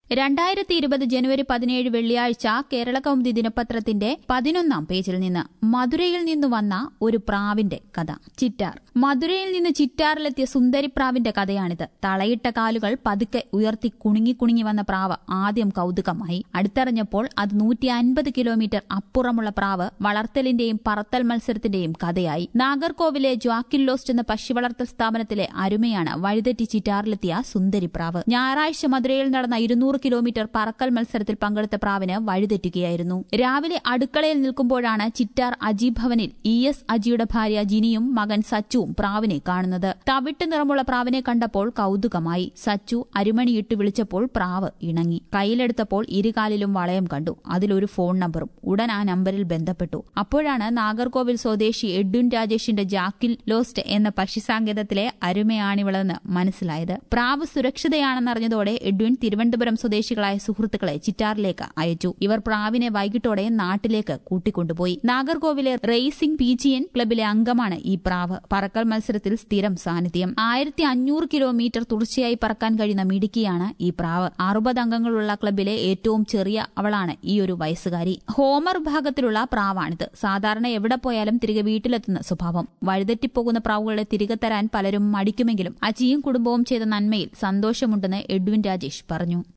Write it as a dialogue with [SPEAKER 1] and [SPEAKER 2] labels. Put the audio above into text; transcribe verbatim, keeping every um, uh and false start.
[SPEAKER 1] രണ്ടായിരത്തി ഇരുപത് ജനുവരി പതിനേഴ് വെള്ളിയാഴ്ച കേരള കൗമുദി ദിനപത്രത്തിന്റെ പതിനൊന്നാം പേജിൽ നിന്ന് മധുരയിൽ നിന്ന് വന്ന ഒരു പ്രാവിന്റെ കഥ. ചിറ്റാർ. മധുരയിൽ നിന്ന് ചിറ്റാറിലെത്തിയ സുന്ദരിപ്രാവിന്റെ കഥയാണിത്. തളയിട്ട കാലുകൾ പതുക്കെ ഉയർത്തി കുണുങ്ങി കുണുങ്ങി വന്ന പ്രാവ് ആദ്യം കൌതുകമായി. അടുത്തറിഞ്ഞപ്പോൾ അത് നൂറ്റി അൻപത് കിലോമീറ്റർ അപ്പുറമുള്ള പ്രാവ് വളർത്തലിന്റെയും പറത്തൽ മത്സരത്തിന്റെയും കഥയായി. നാഗർകോവിലെ ജ്വാക്കില്ലോസ്റ്റ് എന്ന പശു വളർത്തൽ സ്ഥാപനത്തിലെ അരുമയാണ് വഴിതെറ്റി ചിറ്റാറിലെത്തിയ സുന്ദരിപ്രാവ്. ഞായറാഴ്ച മധുരയിൽ നടന്ന ഇരുന്നൂറ് കിലോമീറ്റർ പറക്കൽ മത്സരത്തിൽ പങ്കെടുത്ത പ്രാവിന് വഴിതെറ്റുകയായിരുന്നു. രാവിലെ അടുക്കളയിൽ നിൽക്കുമ്പോഴാണ് ചിറ്റാർ അജി ഭവനിൽ ഇ എസ് അജിയുടെ ഭാര്യ ജിനിയും മകൻ സച്ചുവും പ്രാവിനെ കാണുന്നത്. തവിട്ട് നിറമുള്ള പ്രാവിനെ കണ്ടപ്പോൾ കൌതുകമായി. സച്ചു അരിമണിയിട്ട് വിളിച്ചപ്പോൾ പ്രാവ് ഇണങ്ങി. കയ്യിലെടുത്തപ്പോൾ ഇരുകാലിലും വളയം കണ്ടു. അതിലൊരു ഫോൺ നമ്പറും. ഉടൻ ആ നമ്പറിൽ ബന്ധപ്പെട്ടു. അപ്പോഴാണ് നാഗർകോവിൽ സ്വദേശി എഡ്വിൻ രാജേഷിന്റെ ജാക്കിൽ ലോസ്റ്റ് എന്ന പക്ഷിസാങ്കേതത്തിലെ അരുമയാണിവളെന്ന് മനസ്സിലായത്. പ്രാവ് സുരക്ഷിതയാണെന്നറിഞ്ഞതോടെ എഡ്വിൻ തിരുവനന്തപുരം സ്വദേശികളായ സുഹൃത്തുക്കളെ ചിറ്റാറിലേക്ക് അയച്ചു. ഇവർ പ്രാവിനെ വൈകിട്ടോടെ നാട്ടിലേക്ക് കൂട്ടിക്കൊണ്ടുപോയി. നാഗർകോവിലെ റേസിംഗ് പീജിയൻ ക്ലബിലെ അംഗമാണ് ഈ പ്രാവ്. പറക്കൽ മത്സരത്തിൽ സ്ഥിരം സാന്നിധ്യം. ആയിരത്തി അഞ്ഞൂറ് കിലോമീറ്റർ തുടർച്ചയായി പറക്കാൻ കഴിയുന്ന മിടുക്കിയാണ് ഈ പ്രാവ്. അറുപത് അംഗങ്ങളുള്ള ക്ലബിലെ ഏറ്റവും ചെറിയ അവളാണ് ഈ ഒരു വയസ്സുകാരി. ഹോമർ വിഭാഗത്തിലുള്ള പ്രാവാണിത്. സാധാരണ എവിടെ പോയാലും തിരികെ വീട്ടിലെത്തുന്ന സ്വഭാവം. വഴിതെറ്റിപ്പോകുന്ന പ്രാവുകളെ തിരികെ തരാൻ പലരും മടിക്കുമെങ്കിലും അജിയും കുടുംബവും ചെയ്ത നന്മയിൽ സന്തോഷമുണ്ടെന്ന് എഡ്വിൻ രാജേഷ് പറഞ്ഞു.